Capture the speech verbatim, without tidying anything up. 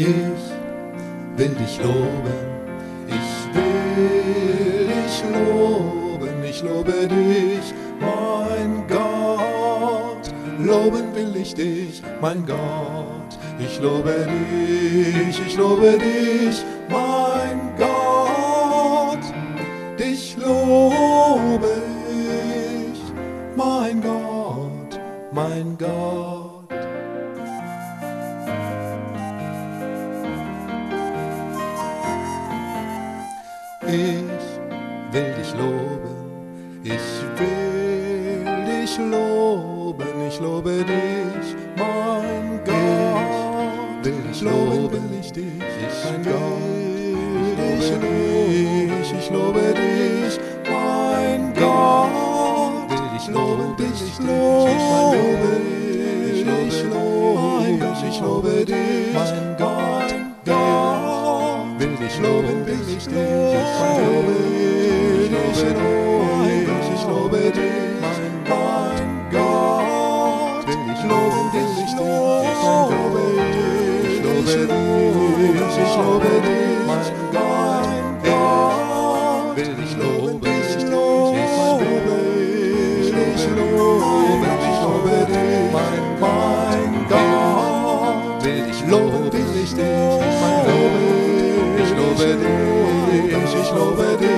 Ich will dich loben, ich will dich loben, ich lobe dich, mein Gott. Loben will ich dich, mein Gott. Ich lobe dich, ich lobe dich, mein Gott. Dich lobe ich, mein Gott, mein Gott. Ich will dich loben, ich will dich loben, ich lobe dich, mein Gott. Will dich loben, will ich dich, mein Gott. Ich lobe dich, ich lobe dich, mein Gott. Will dich loben, will ich dich, mein Gott. Ich lobe dich, mein Gott. Will dich loben, will ich dich, ich lobe dich, ich lobe dich, mein Gott. Will dich loben, will ich dich, ich lobe dich, ich lobe dich, mein Gott. Will dich loben, will ich dich, ich lobe dich, ich lobe dich, mein Gott. Will dich loben, will ich dich, ich lobe dich. Ich lobe dich, ich lobe dich.